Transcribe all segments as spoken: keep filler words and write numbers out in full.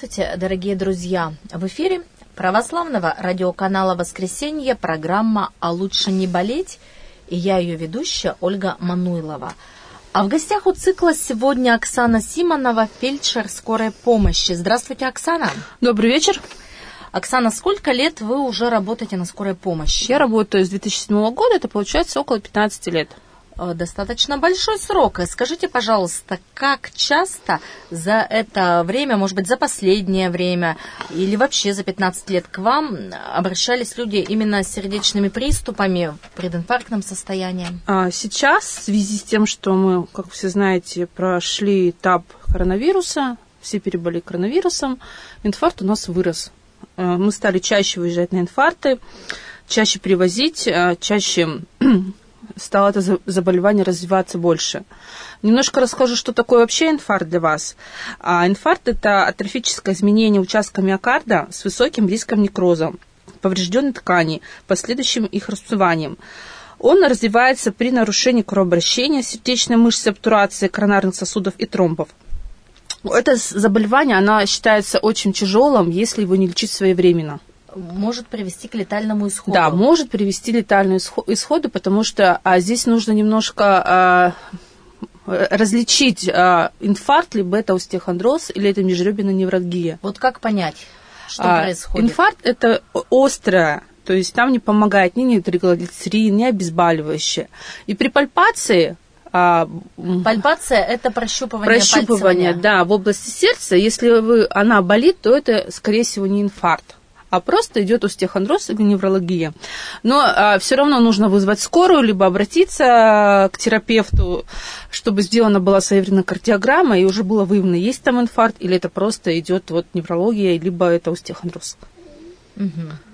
Здравствуйте, дорогие друзья! В эфире православного радиоканала «Воскресенье» программа «А лучше не болеть», и я ее ведущая Ольга Мануйлова. А в гостях у цикла сегодня Оксана Симонова, фельдшер скорой помощи. Здравствуйте, Оксана! Добрый вечер! Оксана, сколько лет вы уже работаете на скорой помощи? Я работаю с две тысячи седьмого года, это получается около пятнадцати лет. Достаточно большой срок. Скажите, пожалуйста, как часто за это время, может быть, за последнее время или вообще за пятнадцать лет к вам обращались люди именно с сердечными приступами, в прединфарктном состоянии? Сейчас, в связи с тем, что мы, как все знаете, прошли этап коронавируса, все переболели коронавирусом, инфаркт у нас вырос. Мы стали чаще выезжать на инфаркты, чаще привозить, чаще стало это заболевание развиваться больше. Немножко расскажу, что такое вообще инфаркт для вас. А инфаркт – это атрофическое изменение участка миокарда с высоким риском некроза поврежденной ткани, последующим их расплыванием. Он развивается при нарушении кровообращения сердечной мышцы, обтурации коронарных сосудов и тромбов. Это заболевание, оно считается очень тяжелым, если его не лечить своевременно. Может привести к летальному исходу. Да, может привести к летальному исходу, потому что а, здесь нужно немножко а, различить а, инфаркт, либо это остеохондроз, или это межреберная невралгия. Вот как понять, что а, происходит? Инфаркт – это острое, то есть там не помогает ни нитроглицерин, ни обезболивающее. И при пальпации… А, Пальпация – это прощупывание, прощупывание да, в области сердца. Если вы, она болит, то это, скорее всего, не инфаркт, а просто идет остеохондроз или невралгия. Но а, все равно нужно вызвать скорую, либо обратиться к терапевту, чтобы сделана была своевременная кардиограмма, и уже было выявлено, есть там инфаркт, или это просто идет вот неврология, либо это остеохондроз. Угу.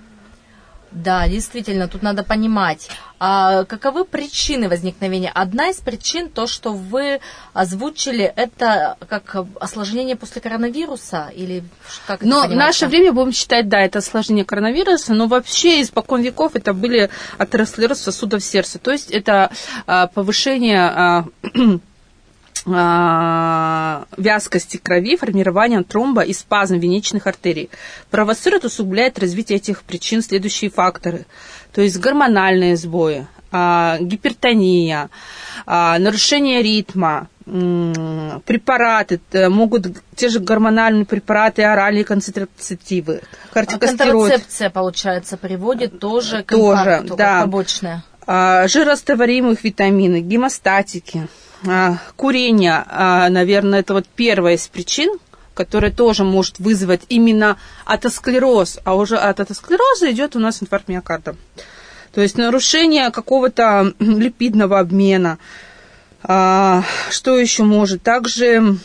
Да, действительно, тут надо понимать, а каковы причины возникновения. Одна из причин, то, что вы озвучили, это как осложнение после коронавируса? Или как это но понимается? В наше время будем считать, да, это осложнение коронавируса, но вообще испокон веков это были атеросклероз сосудов сердца, то есть это а, повышение… А, вязкости крови, формирование тромба и спазм венечных артерий. Провоцирует, усугубляет развитие этих причин следующие факторы. То есть гормональные сбои, гипертония, нарушение ритма, препараты, могут те же гормональные препараты, оральные контрацептивы, кортикостероид. Контрацепция, получается, приводит тоже к инфаркту, да. побочное. Жирорастворимых витаминов, гемостатики. Курение, наверное, это вот первая из причин, которая тоже может вызвать именно атеросклероз, а уже от атеросклероза идет у нас инфаркт миокарда. То есть нарушение какого-то липидного обмена. Что еще может? Также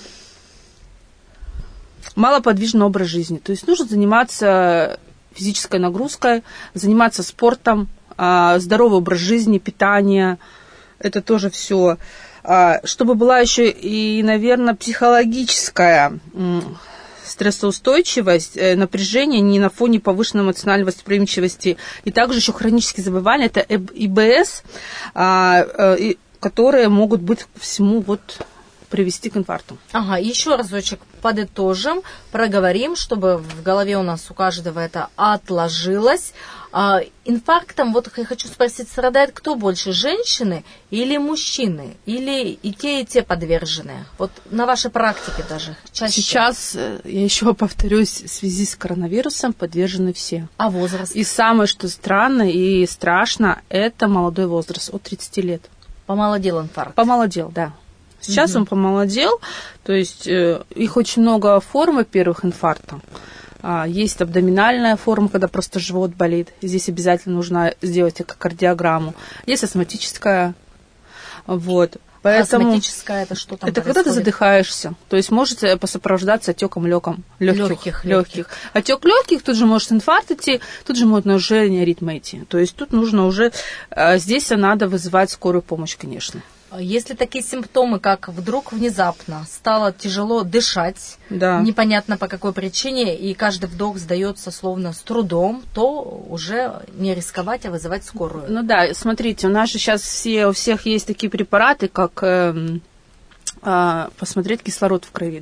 малоподвижный образ жизни. То есть нужно заниматься физической нагрузкой, заниматься спортом, здоровый образ жизни, питание. Это тоже все. Чтобы была еще и, наверное, психологическая стрессоустойчивость, напряжение не на фоне повышенной эмоциональной восприимчивости. И также еще хронические заболевания, это и бэ эс, которые могут быть ко всему вот привести к инфаркту. Ага, еще разочек подытожим, проговорим, чтобы в голове у нас у каждого это отложилось. А, инфарктом, вот я хочу спросить, страдает кто больше, женщины или мужчины? Или и те, и те подвержены? Вот на вашей практике даже чаще. Сейчас, я еще повторюсь, в связи с коронавирусом подвержены все. А возраст? И самое, что странно и страшно, это молодой возраст, от тридцати лет. Помолодел инфаркт? Помолодел, да. Сейчас угу. он помолодел, то есть э, их очень много форм, во-первых, инфаркта. А, есть абдоминальная форма, когда просто живот болит. Здесь обязательно нужно сделать экокардиограмму. Есть астматическая. Вот. Поэтому астматическая это что там это происходит? Когда ты задыхаешься. То есть может сопровождаться отеком легким, легких, легких, легких. Отек легких, тут же может инфаркт идти, тут же может нарушение ритма идти. То есть тут нужно уже, здесь надо вызывать скорую помощь, конечно. Если такие симптомы, как вдруг внезапно стало тяжело дышать, да. непонятно по какой причине, и каждый вдох сдается словно с трудом, то уже не рисковать, а вызывать скорую. Ну да, смотрите, у нас же сейчас все, у всех есть такие препараты, как э, э, посмотреть кислород в крови, да?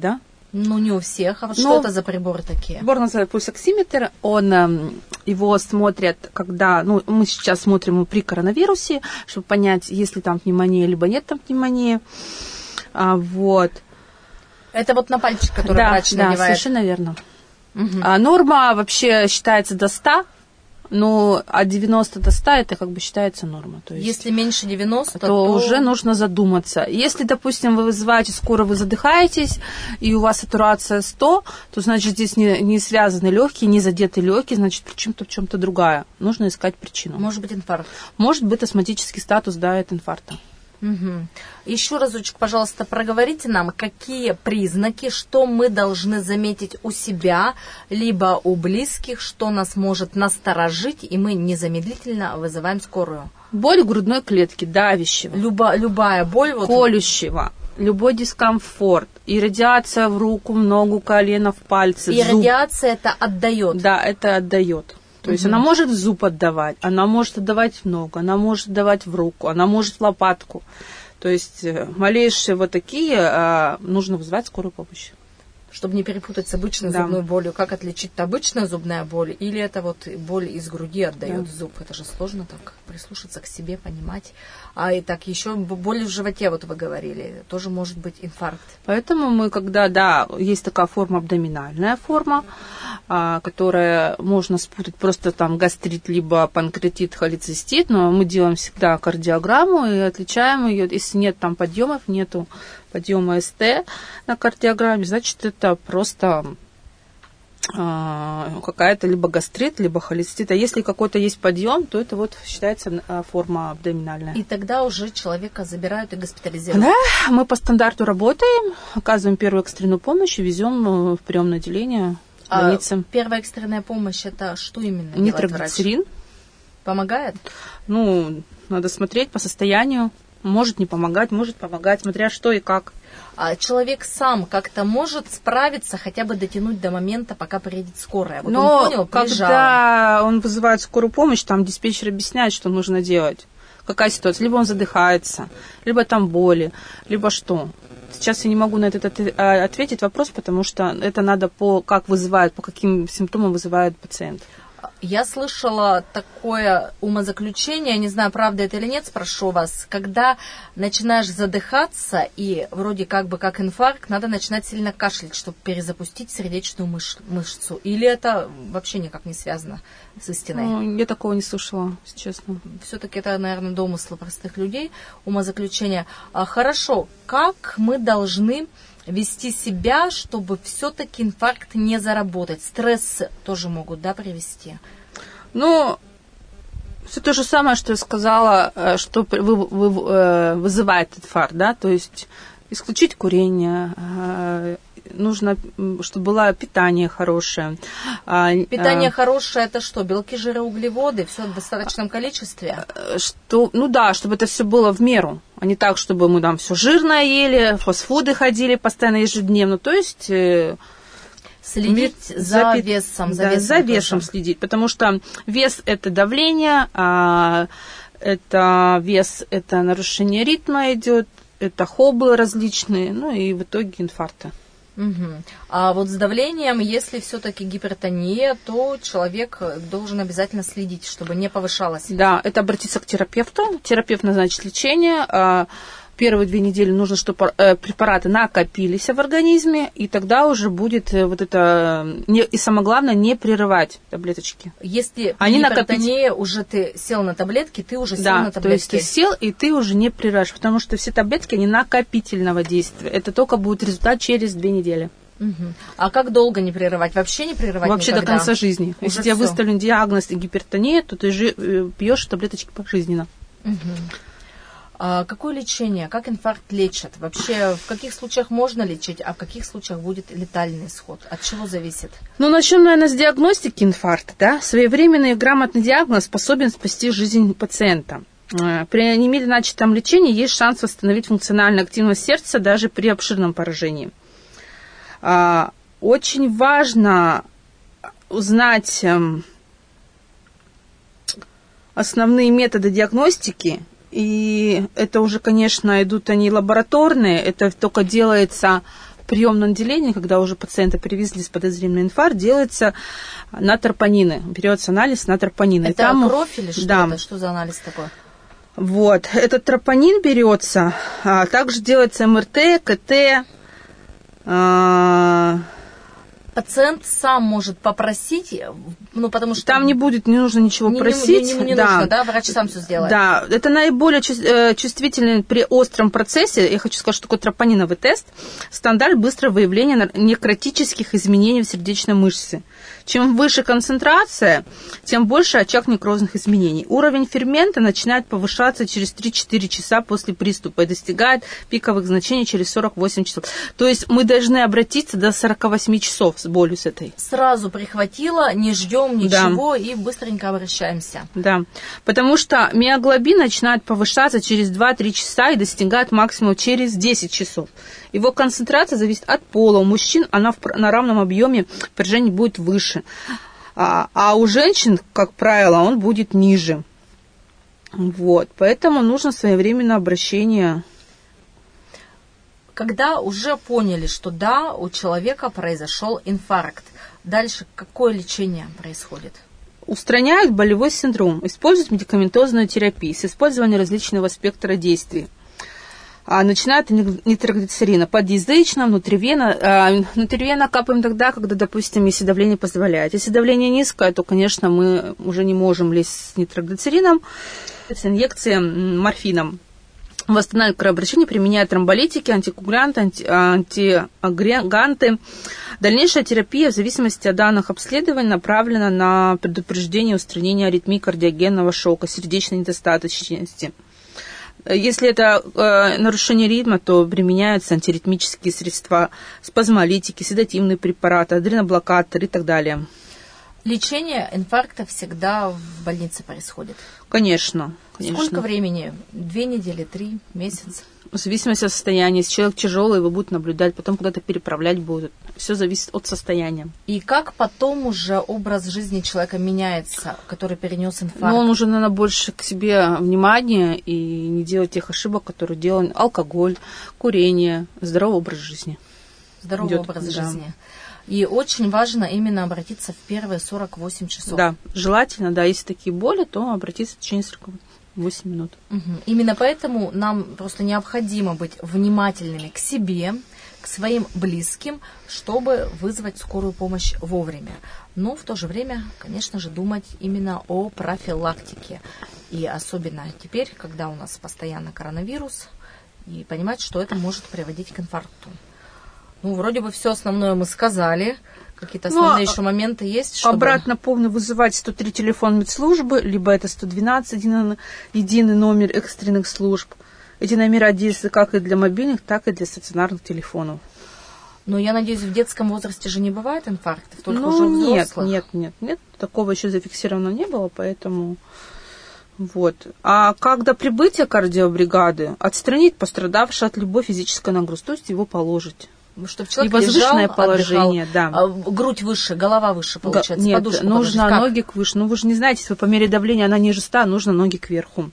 Ну, не у всех. А вот Но что это за приборы такие? Прибор называется пульсоксиметр. Он, его смотрят, когда... Ну, мы сейчас смотрим при коронавирусе, чтобы понять, есть ли там пневмония, либо нет там пневмонии. А, вот. Это вот на пальчик, который да, врач да, надевает? Да, совершенно верно. Угу. А, норма вообще считается до ста. Но от девяноста до ста это как бы считается норма. То есть, если меньше девяноста, то, то уже нужно задуматься. Если, допустим, вы вызываете скоро, вы задыхаетесь, и у вас сатурация сто, то значит здесь не, не связаны легкие, не задеты легкие, значит причина-то в чем-то другая. Нужно искать причину. Может быть инфаркт. Может быть астматический статус, да, от инфаркта. Угу. Еще разочек, пожалуйста, проговорите нам, какие признаки, что мы должны заметить у себя, либо у близких, что нас может насторожить, и мы незамедлительно вызываем скорую. Боль грудной клетки, давящего. Люба, любая боль. Вот... Колющего. Любой дискомфорт. И радиация в руку, в ногу, колено, в пальцы, И в зуб. радиация это отдает. Да, это отдает. То есть угу. она может в зуб отдавать, она может отдавать в ногу, она может отдавать в руку, она может в лопатку. То есть малейшие вот такие а, нужно вызывать скорую помощь. Чтобы не перепутать с обычной да. зубной болью. Как отличить обычная зубная боль или это вот боль из груди отдает да. зуб? Это же сложно так прислушаться к себе, понимать. А и так еще боль в животе, вот вы говорили, тоже может быть инфаркт. Поэтому мы, когда, да, есть такая форма, абдоминальная форма, а, которая можно спутать просто там гастрит, либо панкреатит, холецистит, но мы делаем всегда кардиограмму и отличаем ее. Если нет там подъемов, нету подъема СТ на кардиограмме, значит, это просто а, какая-то либо гастрит, либо холецистит. А если какой-то есть подъем, то это вот считается а, форма абдоминальная. И тогда уже человека забирают и госпитализируют. Да, мы по стандарту работаем, оказываем первую экстренную помощь и везем в приемное отделение а больницы. Первая экстренная помощь, это что именно? Нитроглицерин. Помогает? Ну, надо смотреть по состоянию. Может не помогать, может помогать, смотря что и как. А человек сам как-то может справиться, хотя бы дотянуть до момента, пока приедет скорая. Вот но он понял, приезжал. Когда он вызывает скорую помощь, там диспетчер объясняет, что нужно делать. Какая ситуация? Либо он задыхается, либо там боли, либо что. Сейчас я не могу на этот ответить вопрос, потому что это надо по как вызывают, по каким симптомам вызывает пациент. Я слышала такое умозаключение, не знаю, правда это или нет, спрошу вас, когда начинаешь задыхаться и вроде как бы как инфаркт, надо начинать сильно кашлять, чтобы перезапустить сердечную мыш- мышцу. Или это вообще никак не связано с истиной? Ну, я такого не слышала, если честно. Все-таки это, наверное, домыслы простых людей, умозаключение. А, хорошо, как мы должны вести себя, чтобы все-таки инфаркт не заработать? Стресс тоже могут, да, привести? Ну, все то же самое, что я сказала, что вы, вы, вызывает инфаркт, да, то есть исключить курение, нужно, чтобы было питание хорошее. Питание а, хорошее, это что, белки, жиры, углеводы, все в достаточном количестве? Что, ну да, чтобы это все было в меру, а не так, чтобы мы там все жирное ели, фастфуды ходили постоянно ежедневно, то есть... Следить за, за весом. За, да, весом, за весом следить, потому что вес – это давление, а это вес – это нарушение ритма идет, это хоблы различные, ну и в итоге инфаркты. Угу. А вот с давлением, если все-таки гипертония, то человек должен обязательно следить, чтобы не повышалось. Да, это обратиться к терапевту. Терапевт назначит лечение. Первые две недели нужно, чтобы препараты накопились в организме, и тогда уже будет вот это... И самое главное, не прерывать таблеточки. Если при гипертонии уже ты сел на таблетки, ты уже сел да, на таблетки. то есть ты сел, и ты уже не прерываешь, потому что все таблетки, они накопительного действия. Это только будет результат через две недели. Угу. А как долго не прерывать? Вообще не прерывать Вообще никогда? До конца жизни. Уже Если тебе всё. выставлен диагноз гипертония, то ты же пьешь таблеточки пожизненно. Угу. А какое лечение? Как инфаркт лечат? Вообще, в каких случаях можно лечить, а в каких случаях будет летальный исход? От чего зависит? Ну, начнем, наверное, с диагностики инфаркта. Да? Своевременный и грамотный диагноз способен спасти жизнь пациента. При немедленно начатом лечении есть шанс восстановить функциональную активность сердца даже при обширном поражении. Очень важно узнать основные методы диагностики. И это уже, конечно, идут они лабораторные, это только делается приемном отделении, когда уже пациента привезли с подозрением на инфаркт, делается на тропонины. Берется анализ на тропонины. Это там, кровь или что да. это? Что за анализ такой? Вот. Этот тропонин берется, а также делается эм эр тэ, ка тэ. А... Пациент сам может попросить, ну, потому что... Там не будет, не нужно ничего не, просить. Не, не, не да. нужно, да? Врач сам все сделает. Да, это наиболее чувствительный при остром процессе. Я хочу сказать, что такое тропониновый тест. Стандарт быстрого выявления некротических изменений в сердечной мышце. Чем выше концентрация, тем больше очаг некрозных изменений. Уровень фермента начинает повышаться через три-четыре часа после приступа и достигает пиковых значений через сорок восемь часов. То есть мы должны обратиться до сорок восемь часов с болью с этой. Сразу прихватило, не ждем ничего, да. И быстренько обращаемся. Да, потому что миоглобин начинает повышаться через два-три часа и достигает максимум через десять часов. Его концентрация зависит от пола. У мужчин она в, на равном объеме напряжения будет выше. А, а у женщин, как правило, он будет ниже. Вот. Поэтому нужно своевременное обращение. Когда уже поняли, что да, у человека произошел инфаркт, дальше какое лечение происходит? Устраняют болевой синдром, используют медикаментозную терапию с использованием различного спектра действий. А начинают нитроглицерина подъязычно, внутривенно. А, внутривенно капаем тогда, когда, допустим, если давление позволяет. Если давление низкое, то, конечно, мы уже не можем лезть с нитроглицерином. С инъекцией морфином. Восстанавливают кровообращение, применяют тромболитики, антикоагулянты, анти, антиагреганты. Дальнейшая терапия в зависимости от данных обследований направлена на предупреждение и устранение аритмии, кардиогенного шока, сердечной недостаточности. Если это э, нарушение ритма, то применяются антиритмические средства, спазмолитики, седативные препараты, адреноблокаторы и так далее. Лечение инфаркта всегда в больнице происходит? Конечно. конечно. Сколько времени? Две недели, три, месяца? В зависимости от состояния. Если человек тяжелый, его будут наблюдать, потом куда-то переправлять будут. Все зависит от состояния. И как потом уже образ жизни человека меняется, который перенес инфаркт? Ну, он уже, наверное, больше к себе внимания и не делать тех ошибок, которые делал алкоголь, курение, здоровый образ жизни. Здоровый Идет, образ да. жизни. И очень важно именно обратиться в первые сорок восемь часов. Да, желательно, да, если такие боли, то обратиться в течение сорок восемь минут. Угу. Именно поэтому нам просто необходимо быть внимательными к себе, к своим близким, чтобы вызвать скорую помощь вовремя. Но в то же время, конечно же, думать именно о профилактике. И особенно теперь, когда у нас постоянно коронавирус, и понимать, что это может приводить к инфаркту. Ну, вроде бы все основное мы сказали. Какие-то основные ну, еще моменты есть? Чтобы... Обратно помню, вызывать сто три телефон медслужбы, либо это сто двенадцать, единый, единый номер экстренных служб. Эти номера действуют как и для мобильных, так и для стационарных телефонов. Но я надеюсь, в детском возрасте же не бывает инфарктов, только ну, уже взрослых? Нет, нет, нет, нет. Такого еще зафиксировано не было, поэтому... Вот. А как до прибытия кардиобригады отстранить пострадавшего от любой физической нагрузки, то есть его положить. Чтобы человек и возвышенное лежал, положение, отдыхал, да. грудь выше, голова выше, получается. Нет, нужно ноги выше. Ну, вы же не знаете, если вы по мере давления она ниже ста, нужно ноги кверху.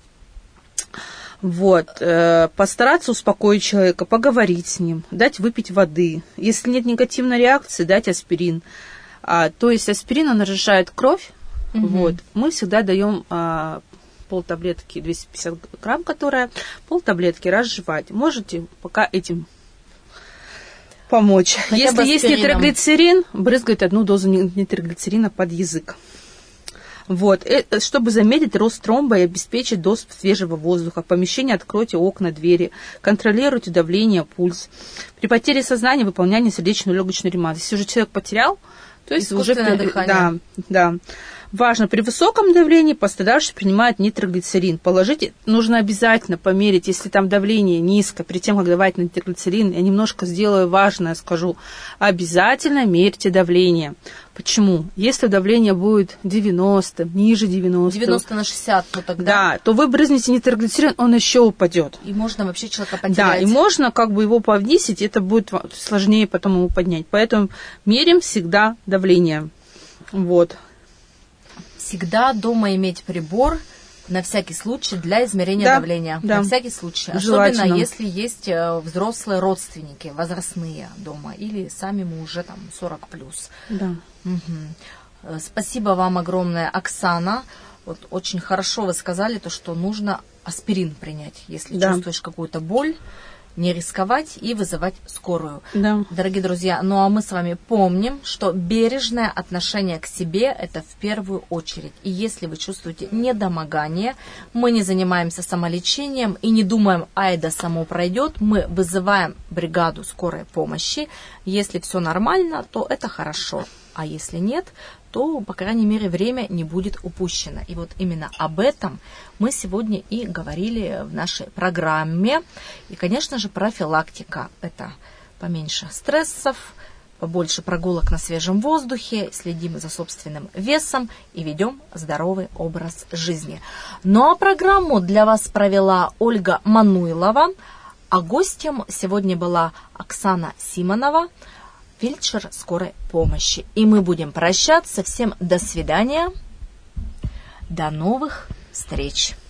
Вот. Постараться успокоить человека, поговорить с ним, дать выпить воды. Если нет негативной реакции, дать аспирин. А, то есть аспирин, он разжижает кровь. Угу. Вот. Мы всегда даем а, полтаблетки, двести пятьдесят грамм, которая полтаблетки разжевать. Можете пока этим помочь. Хотя Если есть нитроглицерин, брызгать одну дозу нитроглицерина под язык. Вот. Это, чтобы замедлить рост тромба и обеспечить доступ свежего воздуха. В помещении откройте окна, двери, контролируйте давление, пульс. При потере сознания выполняйте сердечно-легочный ремонт. Если уже человек потерял, то есть уже... Да, да. Важно, при высоком давлении пострадавший принимает нитроглицерин. Положить нужно обязательно померить, если там давление низко, перед тем, как давать нитроглицерин, я немножко сделаю важное, скажу, обязательно мерьте давление. Почему? Если давление будет девяносто, ниже девяноста, девяносто на шестьдесят, то тогда... Да, то вы брызнете нитроглицерин, он еще упадет. И можно вообще человека потерять. Да, и можно как бы его повысить, это будет сложнее потом его поднять. Поэтому мерим всегда давление. Вот. Всегда дома иметь прибор, На всякий случай для измерения да, давления. Да. На всякий случай. Желательно. Особенно если есть взрослые родственники, возрастные дома, или сами мы уже там сорок плюс. Да. Угу. Спасибо вам огромное, Оксана. Вот очень хорошо вы сказали то, что нужно аспирин принять, если да. чувствуешь какую-то боль. Не рисковать и вызывать скорую. Да. Дорогие друзья, ну а мы с вами помним, что бережное отношение к себе – это в первую очередь. И если вы чувствуете недомогание, мы не занимаемся самолечением и не думаем, ай да само пройдет, мы вызываем бригаду скорой помощи. Если все нормально, то это хорошо. А если нет, то, по крайней мере, время не будет упущено. И вот именно об этом мы сегодня и говорили в нашей программе. И, конечно же, профилактика. Это поменьше стрессов, побольше прогулок на свежем воздухе, следим за собственным весом и ведем здоровый образ жизни. Ну а программу для вас провела Ольга Мануйлова, а гостем сегодня была Оксана Симонова, фельдшер скорой помощи. И мы будем прощаться. Всем до свидания. До новых встреч.